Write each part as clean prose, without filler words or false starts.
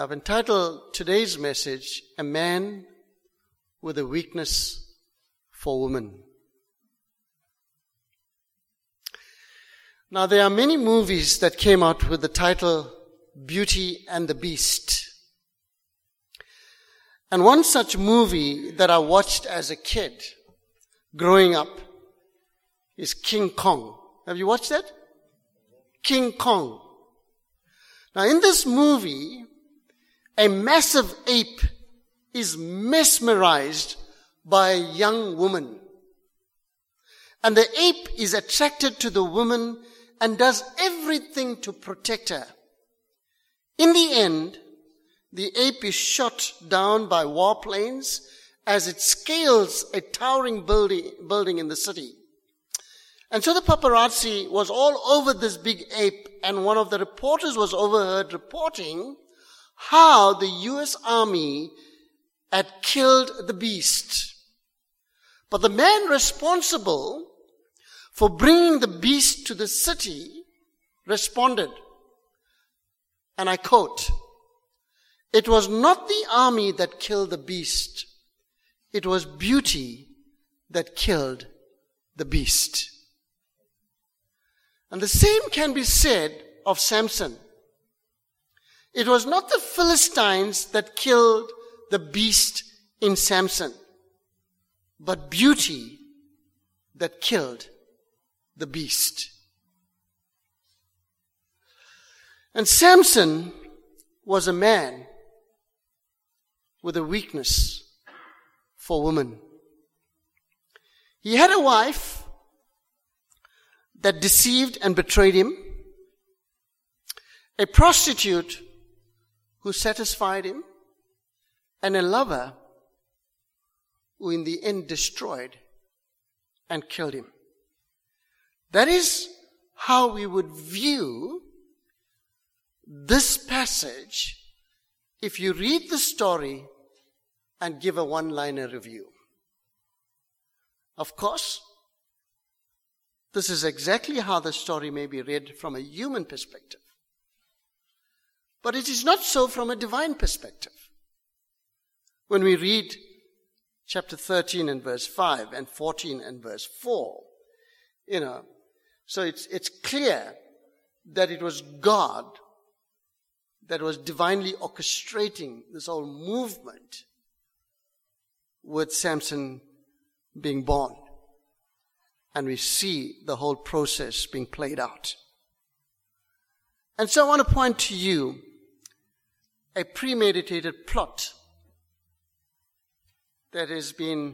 I've entitled today's message, A Man with a Weakness for Women. Now, there are many movies that came out with the title Beauty and the Beast. And one such movie that I watched as a kid growing up is King Kong. Have you watched that? King Kong. Now, in this movie, a massive ape is mesmerized by a young woman. And the ape is attracted to the woman and does everything to protect her. In the end, the ape is shot down by warplanes as it scales a towering building in the city. And so the paparazzi was all over this big ape, and one of the reporters was overheard reporting how the US Army had killed the beast. But the man responsible for bringing the beast to the city responded, and I quote, "It was not the army that killed the beast. It was beauty that killed the beast." And the same can be said of Samson. It was not the Philistines that killed the beast in Samson, but beauty that killed the beast. And Samson was a man with a weakness for women. He had a wife that deceived and betrayed him, a prostitute who satisfied him, and a lover who in the end destroyed and killed him. That is how we would view this passage if you read the story and give a one-liner review. Of course, this is exactly how the story may be read from a human perspective. But it is not so from a divine perspective. When we read chapter 13 and verse 5 and 14 and verse 4, so it's clear that it was God that was divinely orchestrating this whole movement with Samson being born. And we see the whole process being played out. And so I want to point to you a premeditated plot that has been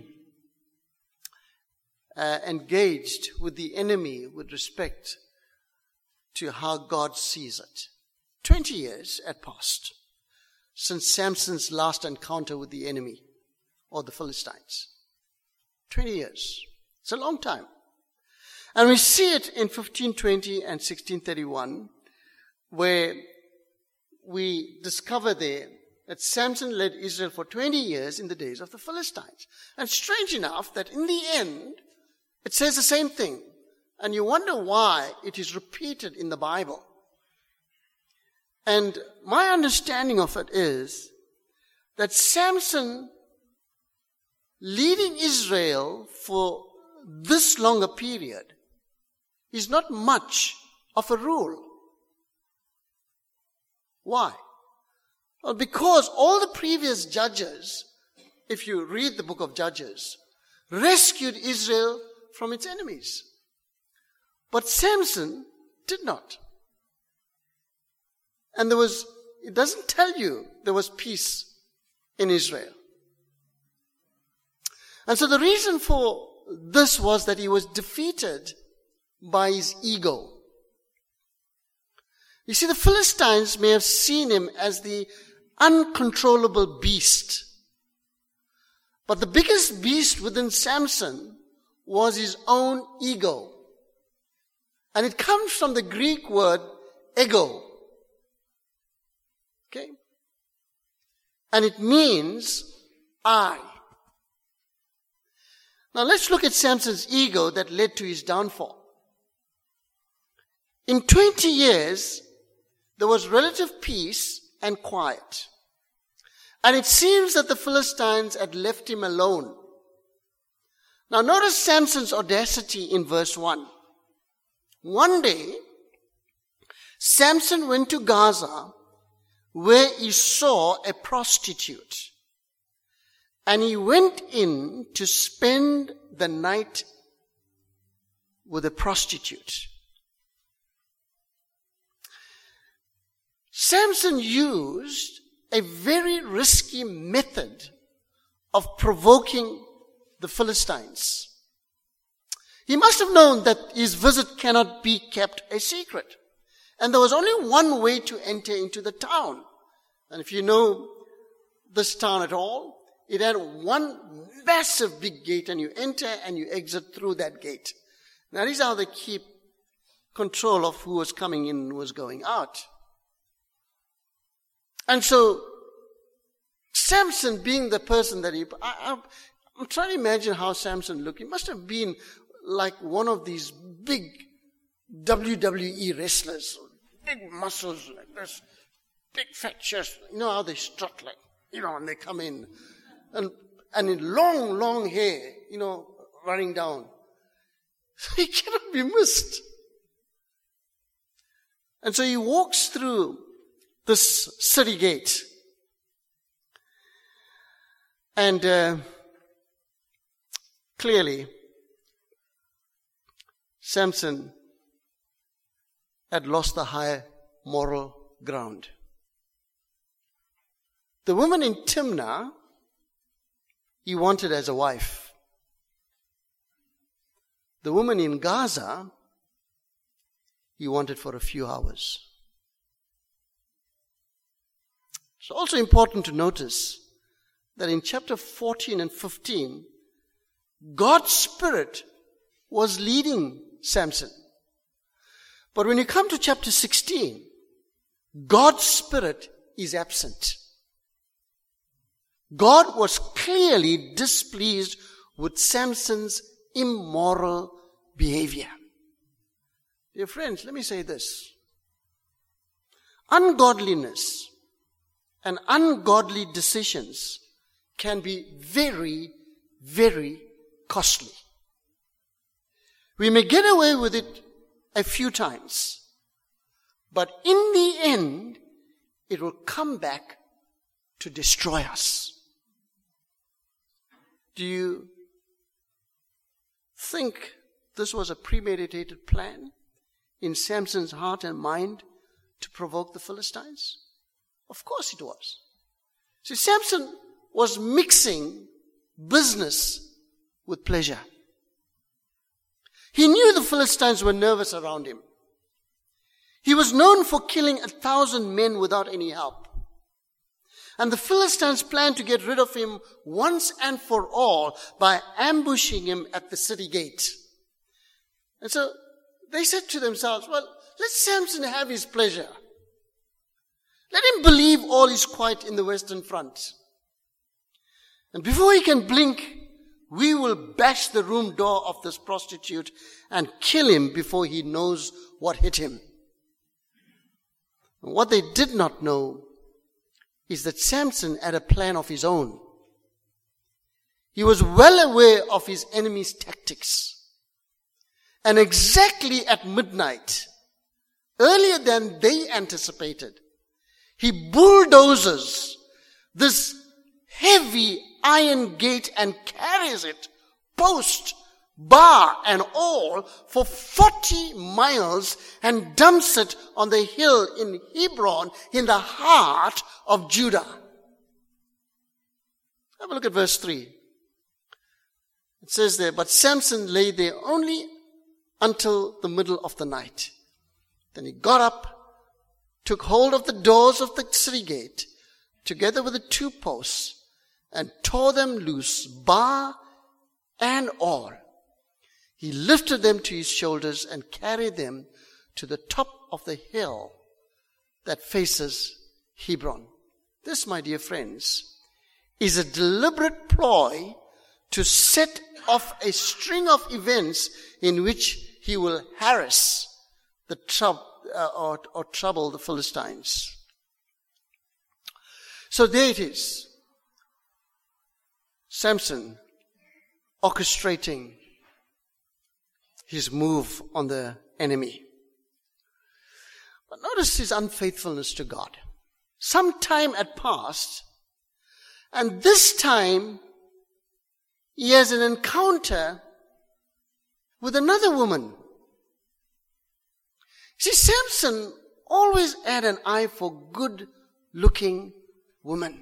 engaged with the enemy with respect to how God sees it. 20 years had passed since Samson's last encounter with the enemy or the Philistines. 20 years. It's a long time. And we see it in 1520 and 1631, where we discover there that Samson led Israel for 20 years in the days of the Philistines. And strange enough that in the end, it says the same thing. And you wonder why it is repeated in the Bible. And my understanding of it is that Samson leading Israel for this longer period is not much of a rule. Why? Well, because all the previous judges, if you read the book of Judges, rescued Israel from its enemies. But Samson did not. And it doesn't tell you there was peace in Israel. And so the reason for this was that he was defeated by his ego. You see, the Philistines may have seen him as the uncontrollable beast. But the biggest beast within Samson was his own ego. And it comes from the Greek word ego. Okay? And it means I. Now let's look at Samson's ego that led to his downfall. In 20 years, there was relative peace and quiet. And it seems that the Philistines had left him alone. Now notice Samson's audacity in verse 1. One day, Samson went to Gaza, where he saw a prostitute. And he went in to spend the night with a prostitute. Samson used a very risky method of provoking the Philistines. He must have known that his visit cannot be kept a secret. And there was only one way to enter into the town. And if you know this town at all, it had one massive big gate, and you enter and you exit through that gate. Now, this is how they keep control of who was coming in and who was going out. And so, Samson being the person that I'm trying to imagine how Samson looked. He must have been like one of these big WWE wrestlers, big muscles like this, big fat chest. You know how they strut like, when they come in. And in long hair, running down. So he cannot be missed. And so he walks through this city gate. And clearly, Samson had lost the high moral ground. The woman in Timnah, he wanted as a wife. The woman in Gaza, he wanted for a few hours. It's also important to notice that in chapter 14 and 15, God's Spirit was leading Samson. But when you come to chapter 16, God's Spirit is absent. God was clearly displeased with Samson's immoral behavior. Dear friends, let me say this. Ungodliness and ungodly decisions can be very, very costly. We may get away with it a few times, but in the end, it will come back to destroy us. Do you think this was a premeditated plan in Samson's heart and mind to provoke the Philistines? Of course it was. See, Samson was mixing business with pleasure. He knew the Philistines were nervous around him. He was known for killing 1,000 men without any help. And the Philistines planned to get rid of him once and for all by ambushing him at the city gate. And so they said to themselves, well, let Samson have his pleasure. Let him believe all is quiet in the Western Front. And before he can blink, we will bash the room door of this prostitute and kill him before he knows what hit him. And what they did not know is that Samson had a plan of his own. He was well aware of his enemy's tactics. And exactly at midnight, earlier than they anticipated, he bulldozes this heavy iron gate and carries it, post, bar and all, for 40 miles and dumps it on the hill in Hebron in the heart of Judah. Have a look at verse 3. It says there, but Samson lay there only until the middle of the night. Then he got up, took hold of the doors of the city gate, together with the 2 posts, and tore them loose, bar and all. He lifted them to his shoulders and carried them to the top of the hill that faces Hebron. This, my dear friends, is a deliberate ploy to set off a string of events in which he will harass the trouble the Philistines. So there it is. Samson orchestrating his move on the enemy. But notice his unfaithfulness to God. Some time had passed, and this time he has an encounter with another woman. See, Samson always had an eye for good-looking women.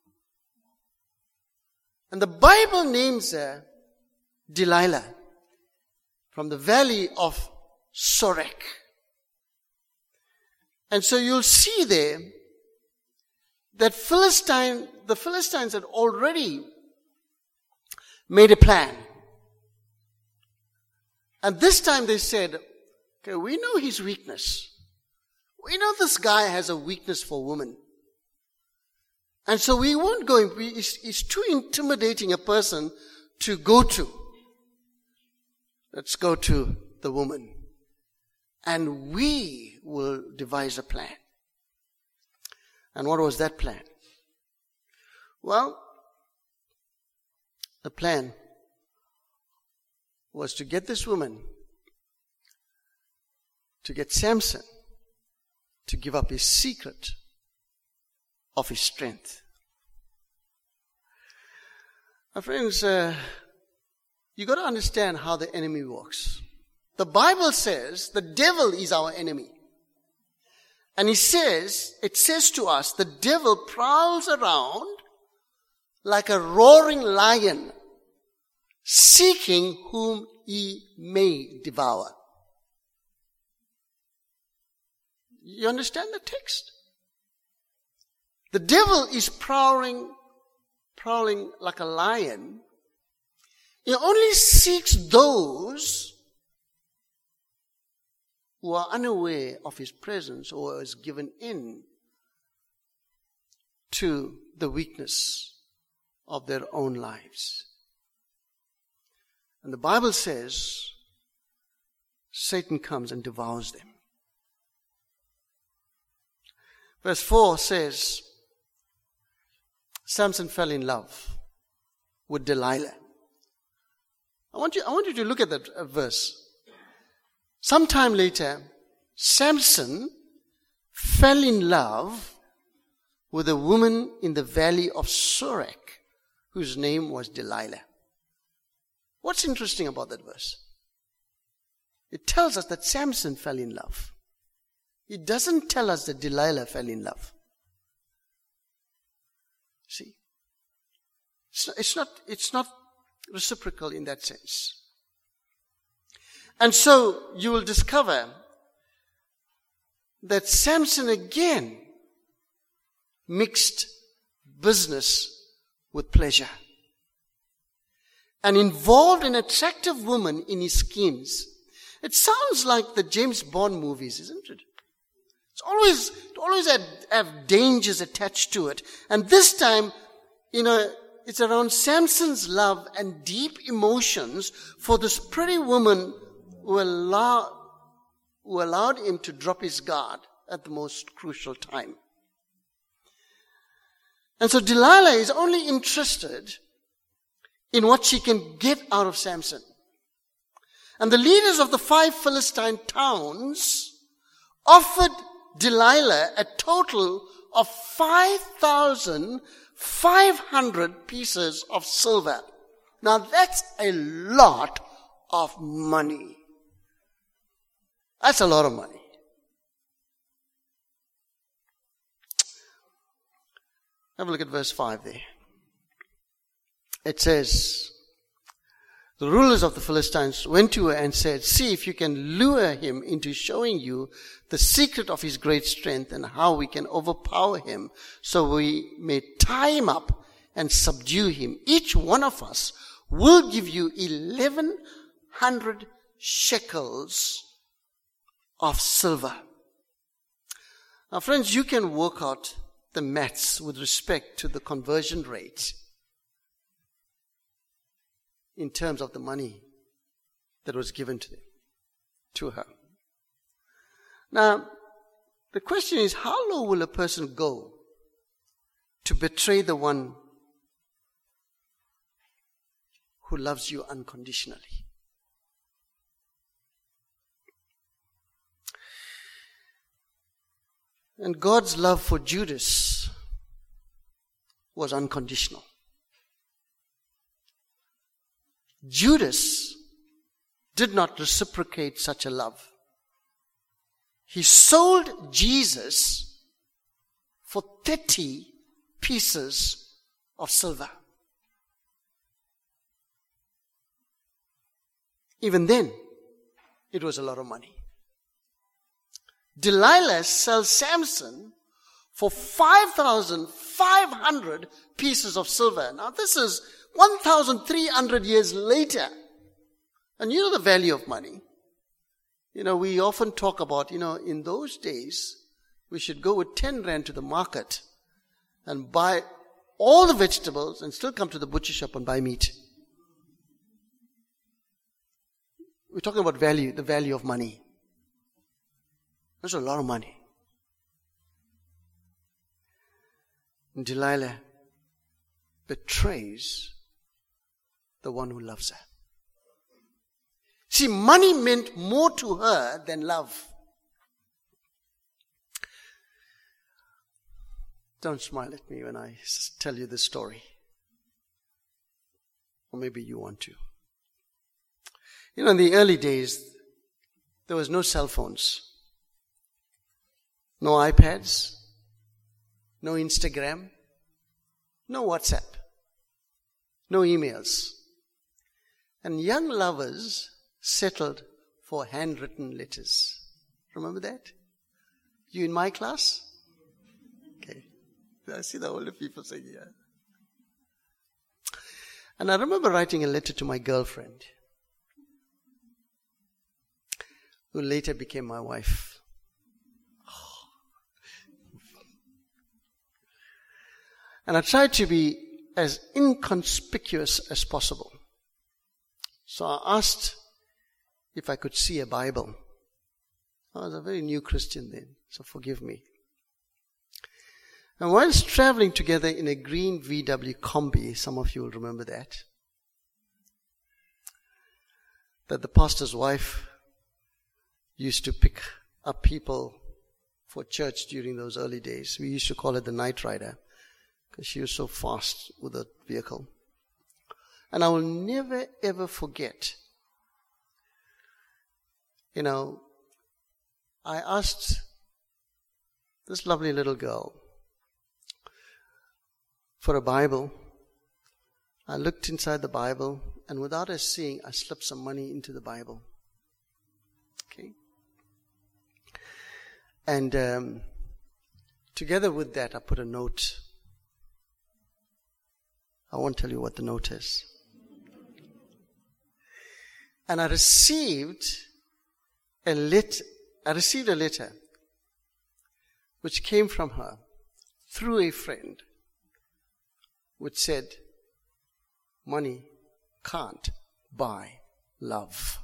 And the Bible names her Delilah from the valley of Sorek. And so you'll see there that the Philistines had already made a plan. And this time they said, okay, we know his weakness. We know this guy has a weakness for women. And so we won't go in. He's too intimidating a person to go to. Let's go to the woman. And we will devise a plan. And what was that plan? Well, the plan was to get this woman, to get Samson to give up his secret of his strength. My friends, you got to understand how the enemy works. The Bible says the devil is our enemy. And it says to us, the devil prowls around like a roaring lion, seeking whom he may devour. You understand the text? The devil is prowling like a lion. He only seeks those who are unaware of his presence or is given in to the weakness of their own lives. And the Bible says Satan comes and devours them. Verse 4 says, Samson fell in love with Delilah. I want you to look at that verse. Sometime later, Samson fell in love with a woman in the valley of Sorek, whose name was Delilah. What's interesting about that verse? It tells us that Samson fell in love. It doesn't tell us that Delilah fell in love. See? It's not reciprocal in that sense. And so you will discover that Samson again mixed business with pleasure and involved an attractive woman in his schemes. It sounds like the James Bond movies, isn't it? It always have dangers attached to it. And this time, it's around Samson's love and deep emotions for this pretty woman who allowed him to drop his guard at the most crucial time. And so Delilah is only interested in what she can get out of Samson. And the leaders of the 5 Philistine towns offered Delilah a total of 5,500 pieces of silver. Now that's a lot of money. That's a lot of money. Have a look at verse 5 there. It says, the rulers of the Philistines went to her and said, see if you can lure him into showing you the secret of his great strength and how we can overpower him so we may tie him up and subdue him. Each one of us will give you 1,100 shekels of silver. Now friends, you can work out the maths with respect to the conversion rate in terms of the money that was given to her. Now, the question is, how low will a person go to betray the one who loves you unconditionally. And God's love for Judas was unconditional. Judas did not reciprocate such a love. He sold Jesus for 30 pieces of silver. Even then, it was a lot of money. Delilah sells Samson for 5,500 pieces of silver. Now this is 1,300 years later. And you know the value of money. We often talk about, in those days, we should go with 10 rand to the market and buy all the vegetables and still come to the butcher shop and buy meat. We're talking about value, the value of money. There's a lot of money. And Delilah betrays the one who loves her. See, money meant more to her than love. Don't smile at me when I tell you this story. Or maybe you want to. In the early days, there was no cell phones. No iPads, no Instagram, no WhatsApp, no emails. And young lovers settled for handwritten letters. Remember that? You in my class? Okay. I see the older people saying, yeah. And I remember writing a letter to my girlfriend, who later became my wife. And I tried to be as inconspicuous as possible. So I asked if I could see a Bible. I was a very new Christian then, so forgive me. And whilst traveling together in a green VW Combi, some of you will remember that the pastor's wife used to pick up people for church during those early days. We used to call it the night rider, because she was so fast with the vehicle. And I will never ever forget, I asked this lovely little girl for a Bible. I looked inside the Bible, and without her seeing, I slipped some money into the Bible. Okay? And together with that, I put a note. I won't tell you what the note is. And I received a letter which came from her through a friend, which said, money can't buy love.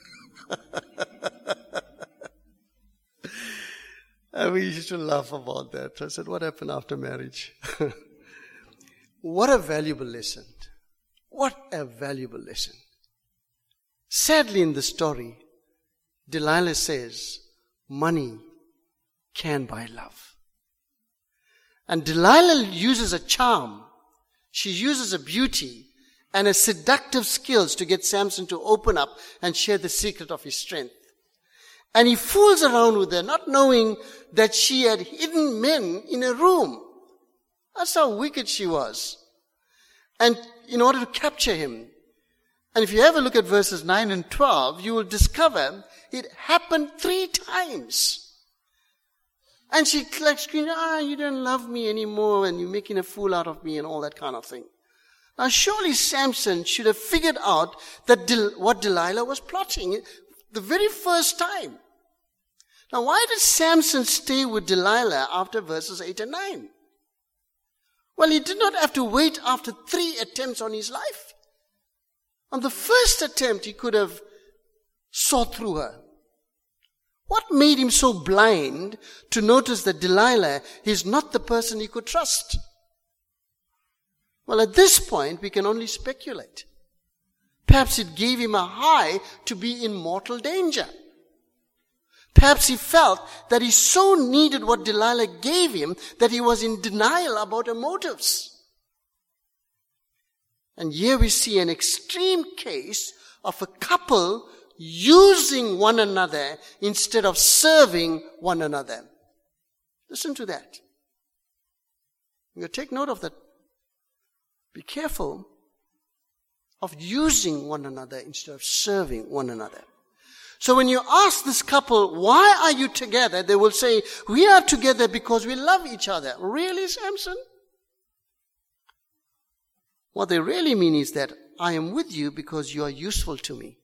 And we used to laugh about that. I said, what happened after marriage? What a valuable lesson. What a valuable lesson. Sadly, in the story, Delilah says, money can buy love. And Delilah uses a charm. She uses a beauty and a seductive skills to get Samson to open up and share the secret of his strength. And he fools around with her, not knowing that she had hidden men in a room. That's how wicked she was. And in order to capture him. And if you ever look at verses 9 and 12, you will discover it happened 3 times. And she screamed, you don't love me anymore, and you're making a fool out of me, and all that kind of thing. Now surely Samson should have figured out that what Delilah was plotting the very first time. Now why did Samson stay with Delilah after verses 8 and 9? Well, he did not have to wait after 3 attempts on his life. On the first attempt, he could have saw through her. What made him so blind to notice that Delilah is not the person he could trust? Well, at this point, we can only speculate. Perhaps it gave him a high to be in mortal danger. Perhaps he felt that he so needed what Delilah gave him that he was in denial about her motives. And here we see an extreme case of a couple using one another instead of serving one another. Listen to that. You take note of that. Be careful of using one another instead of serving one another. So when you ask this couple, why are you together? They will say, we are together because we love each other. Really, Samson? What they really mean is that I am with you because you are useful to me.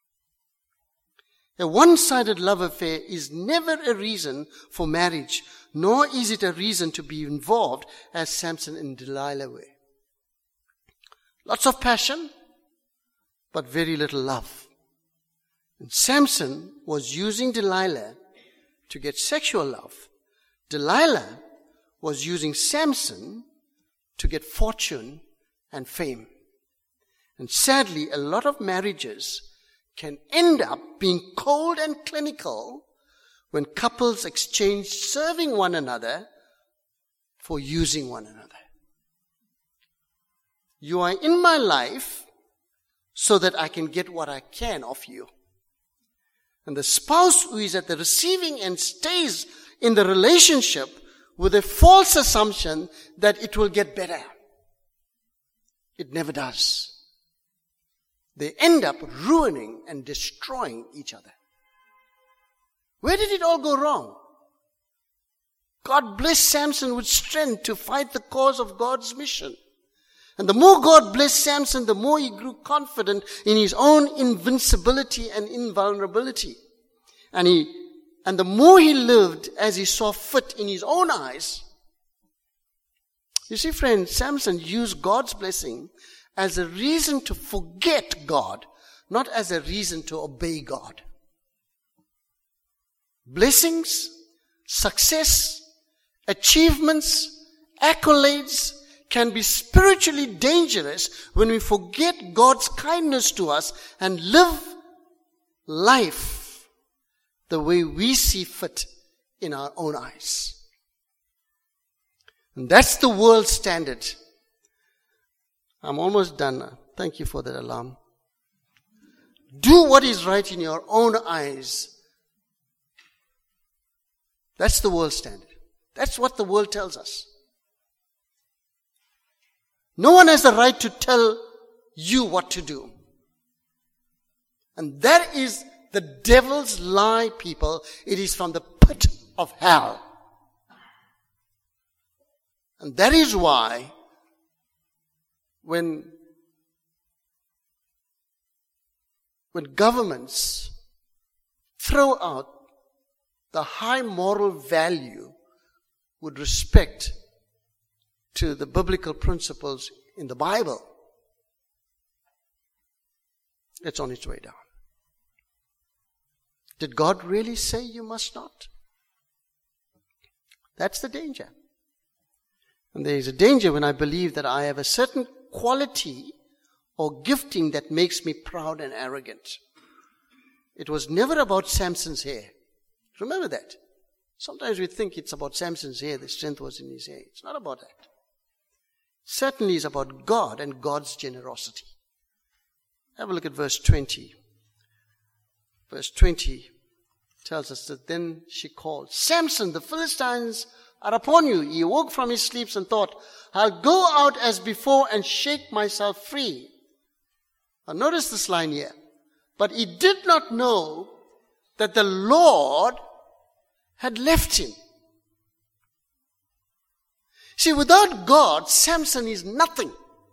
A one-sided love affair is never a reason for marriage, nor is it a reason to be involved as Samson and Delilah were. Lots of passion, but very little love. And Samson was using Delilah to get sexual love. Delilah was using Samson to get fortune and fame. And sadly, a lot of marriages can end up being cold and clinical when couples exchange serving one another for using one another. You are in my life so that I can get what I can of you. And the spouse who is at the receiving end stays in the relationship with a false assumption that it will get better. It never does. They end up ruining and destroying each other. Where did it all go wrong? God blessed Samson with strength to fight the cause of God's mission. And the more God blessed Samson, the more he grew confident in his own invincibility and invulnerability. And the more he lived as he saw fit in his own eyes. You see, friends, Samson used God's blessing as a reason to forget God, not as a reason to obey God. Blessings, success, achievements, accolades can be spiritually dangerous when we forget God's kindness to us and live life the way we see fit in our own eyes. And that's the world standard. I'm almost done. Thank you for that alarm. Do what is right in your own eyes. That's the world standard. That's what the world tells us. No one has the right to tell you what to do. And that is the devil's lie, people. It is from the pit of hell. And that is why when governments throw out the high moral value with respect to the biblical principles in the Bible, it's on its way down. Did God really say you must not? That's the danger. And there is a danger when I believe that I have a certain quality or gifting that makes me proud and arrogant. It was never about Samson's hair. Remember that. Sometimes we think it's about Samson's hair, the strength was in his hair. It's not about that. Certainly it's about God and God's generosity. Have a look at verse 20. Verse 20 tells us that then she called, Samson, the Philistines are upon you. He awoke from his sleeps and thought, I'll go out as before and shake myself free. Now notice this line here. But he did not know that the Lord had left him. See, without God, Samson is nothing.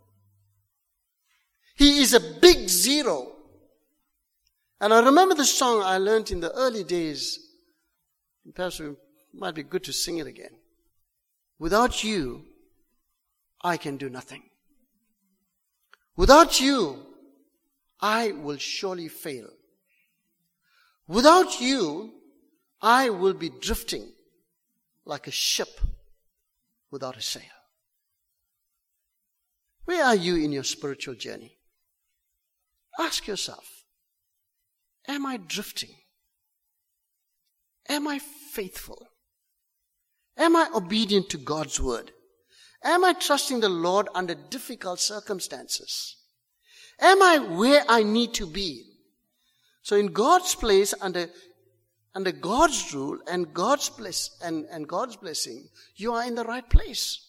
He is a big zero. And I remember the song I learned in the early days. Perhaps it might be good to sing it again. Without you, I can do nothing. Without you, I will surely fail. Without you, I will be drifting like a ship without a sail. Where are you in your spiritual journey? Ask yourself, am I drifting? Am I faithful? Am I obedient to God's word? Am I trusting the Lord under difficult circumstances? Am I where I need to be? So in God's place, under God's rule and God's blessing, you are in the right place.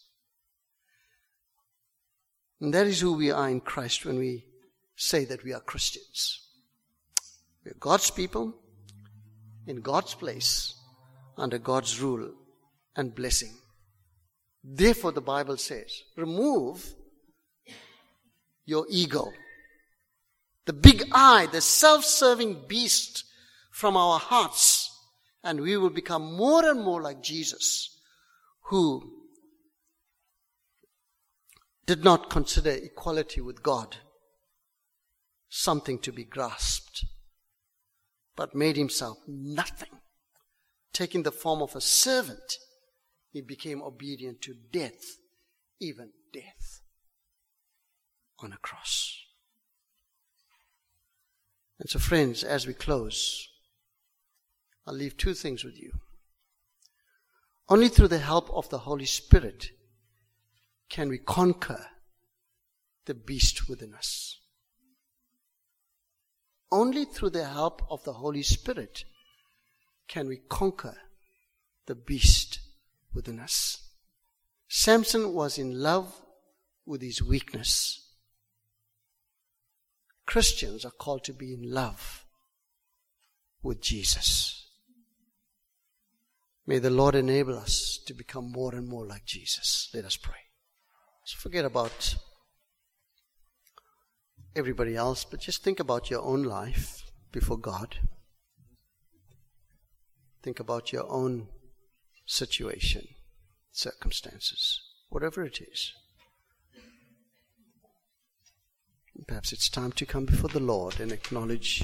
And that is who we are in Christ when we say that we are Christians. We are God's people, in God's place, under God's rule and blessing. Therefore, the Bible says, remove your ego, the big I, the self-serving beast from our hearts, and we will become more and more like Jesus, who did not consider equality with God something to be grasped, but made himself nothing. Taking the form of a servant, he became obedient to death, even death on a cross. And so friends, as we close, I'll leave two things with you. Only through the help of the Holy Spirit can we conquer the beast within us. Only through the help of the Holy Spirit can we conquer the beast within us. Samson was in love with his weakness. Christians are called to be in love with Jesus. May the Lord enable us to become more and more like Jesus. Let us pray. So forget about everybody else, but just think about your own life before God. Think about your own situation, circumstances, whatever it is. Perhaps it's time to come before the Lord and acknowledge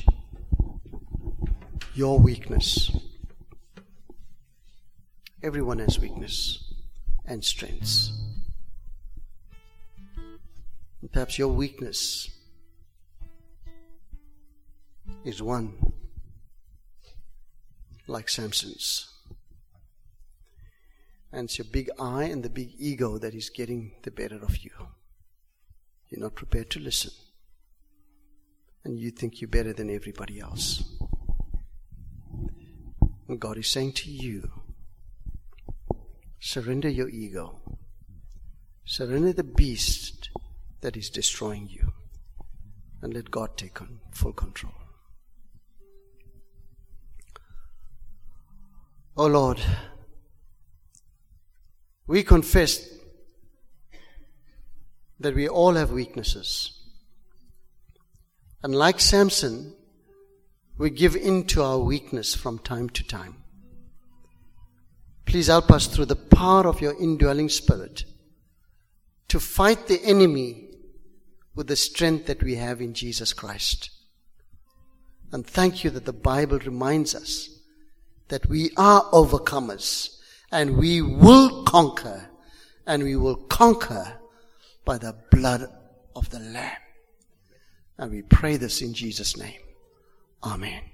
your weakness. Everyone has weakness and strengths. And perhaps your weakness is one like Samson's. And it's your big I and the big ego that is getting the better of you. You're not prepared to listen. And you think you're better than everybody else. And God is saying to you, surrender your ego. Surrender the beast that is destroying you. And let God take on full control. Oh Lord, we confess that we all have weaknesses. And like Samson, we give in to our weakness from time to time. Please help us through the power of your indwelling Spirit to fight the enemy with the strength that we have in Jesus Christ. And thank you that the Bible reminds us that we are overcomers and we will conquer, and we will conquer by the blood of the Lamb. And we pray this in Jesus' name. Amen.